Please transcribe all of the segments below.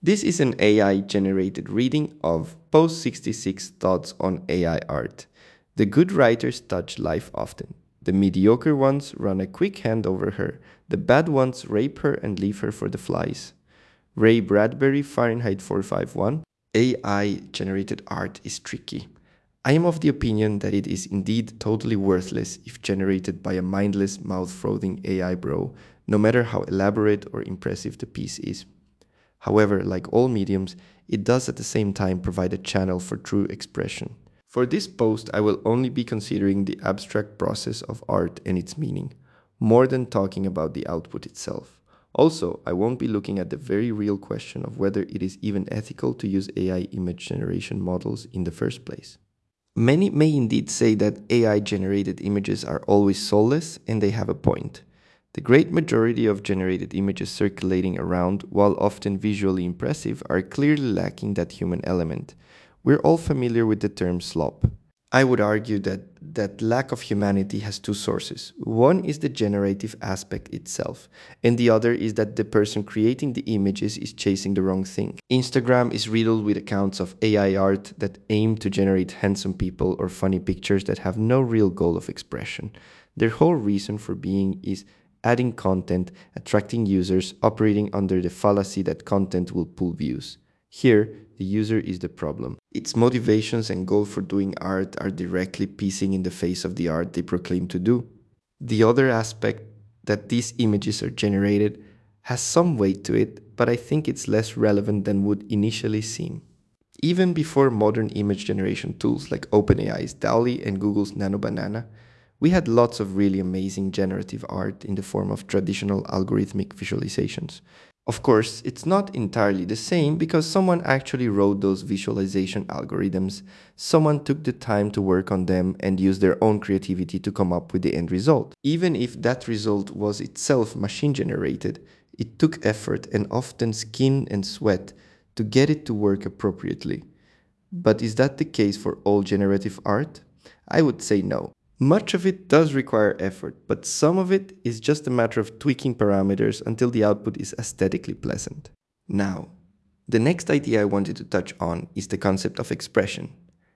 This is an AI-generated reading of Post 66 Thoughts on AI Art. The good writers touch life often. The mediocre ones run a quick hand over her. The bad ones rape her and leave her for the flies. Ray Bradbury, Fahrenheit 451. AI-generated art is tricky. I am of the opinion that it is indeed totally worthless if generated by a mindless, mouth-frothing AI bro, no matter how elaborate or impressive the piece is. However, like all mediums, it does at the same time provide a channel for true expression. For this post, I will only be considering the abstract process of art and its meaning, more than talking about the output itself. Also, I won't be looking at the very real question of whether it is even ethical to use AI image generation models in the first place. Many may indeed say that AI-generated images are always soulless, and they have a point. The great majority of generated images circulating around, while often visually impressive, are clearly lacking that human element. We're all familiar with the term slop. I would argue that lack of humanity has two sources. One is the generative aspect itself, and the other is that the person creating the images is chasing the wrong thing. Instagram is riddled with accounts of AI art that aim to generate handsome people or funny pictures that have no real goal of expression. Their whole reason for being is adding content, attracting users, operating under the fallacy that content will pull views. Here, the user is the problem. Its motivations and goal for doing art are directly pissing in the face of the art they proclaim to do. The other aspect that these images are generated has some weight to it, but I think it's less relevant than would initially seem. Even before modern image generation tools like OpenAI's DALL-E and Google's Nano Banana, we had lots of really amazing generative art in the form of traditional algorithmic visualizations. Of course, it's not entirely the same because someone actually wrote those visualization algorithms, someone took the time to work on them and use their own creativity to come up with the end result. Even if that result was itself machine generated, it took effort and often skin and sweat to get it to work appropriately. But is that the case for all generative art? I would say no. Much of it does require effort, but some of it is just a matter of tweaking parameters until the output is aesthetically pleasant. Now, the next idea I wanted to touch on is the concept of expression.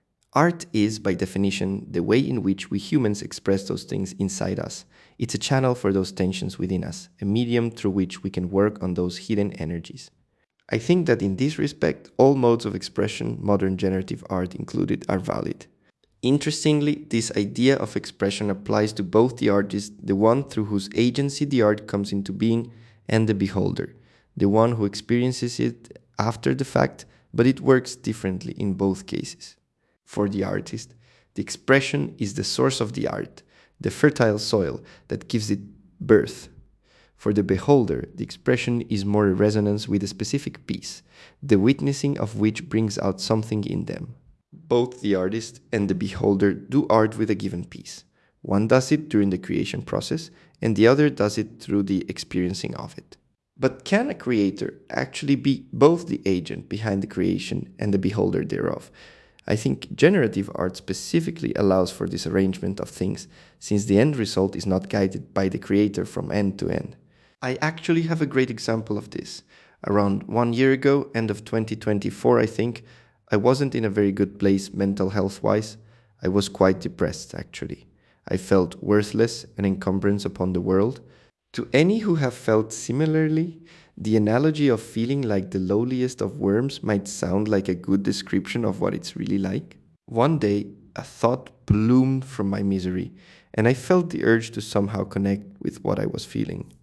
Art is, by definition, the way in which we humans express those things inside us. It's a channel for those tensions within us, a medium through which we can work on those hidden energies. I think that in this respect, all modes of expression, modern generative art included, are valid. Interestingly, this idea of expression applies to both the artist, the one through whose agency the art comes into being, and the beholder, the one who experiences it after the fact, but it works differently in both cases. For the artist, the expression is the source of the art, the fertile soil that gives it birth. For the beholder, the expression is more a resonance with a specific piece, the witnessing of which brings out something in them. Both the artist and the beholder do art with a given piece. One does it during the creation process, and the other does it through the experiencing of it. But can a creator actually be both the agent behind the creation and the beholder thereof? I think generative art specifically allows for this arrangement of things, since the end result is not guided by the creator from end to end. I actually have a great example of this. Around 1 year ago, end of 2024 I think, I wasn't in a very good place mental health-wise. I was quite depressed, actually. I felt worthless, an encumbrance upon the world. To any who have felt similarly, the analogy of feeling like the lowliest of worms might sound like a good description of what it's really like. One day, a thought bloomed from my misery, and I felt the urge to somehow connect with what I was feeling.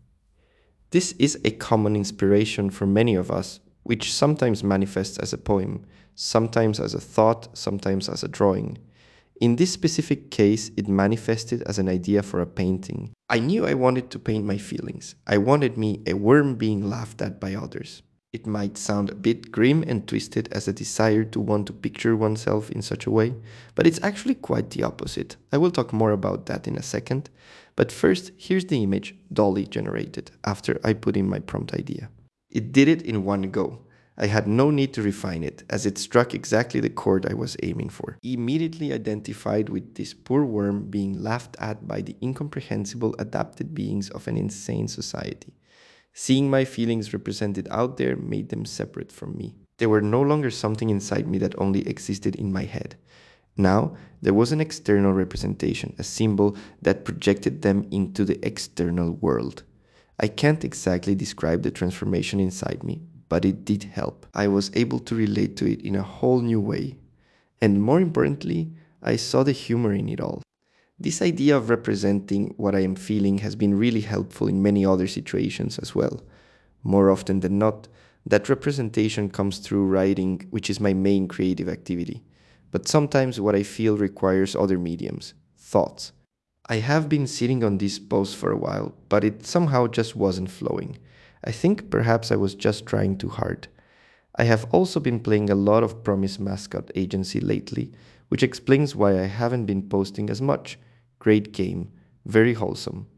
This is a common inspiration for many of us, which sometimes manifests as a poem, sometimes as a thought, sometimes as a drawing. In this specific case, it manifested as an idea for a painting. I knew I wanted to paint my feelings. I wanted me a worm being laughed at by others. It might sound a bit grim and twisted as a desire to want to picture oneself in such a way, but it's actually quite the opposite. I will talk more about that in a second. But first, here's the image DALL-E generated after I put in my prompt idea. It did it in one go. I had no need to refine it, as it struck exactly the chord I was aiming for. Immediately identified with this poor worm being laughed at by the incomprehensible adapted beings of an insane society. Seeing my feelings represented out there made them separate from me. They were no longer something inside me that only existed in my head. Now, there was an external representation, a symbol that projected them into the external world. I can't exactly describe the transformation inside me, but it did help. I was able to relate to it in a whole new way. And more importantly, I saw the humor in it all. This idea of representing what I am feeling has been really helpful in many other situations as well. More often than not, that representation comes through writing, which is my main creative activity. But sometimes what I feel requires other mediums, thoughts. I have been sitting on this post for a while, but it somehow just wasn't flowing. I think perhaps I was just trying too hard. I have also been playing a lot of Promise Mascot Agency lately, which explains why I haven't been posting as much. Great game, very wholesome.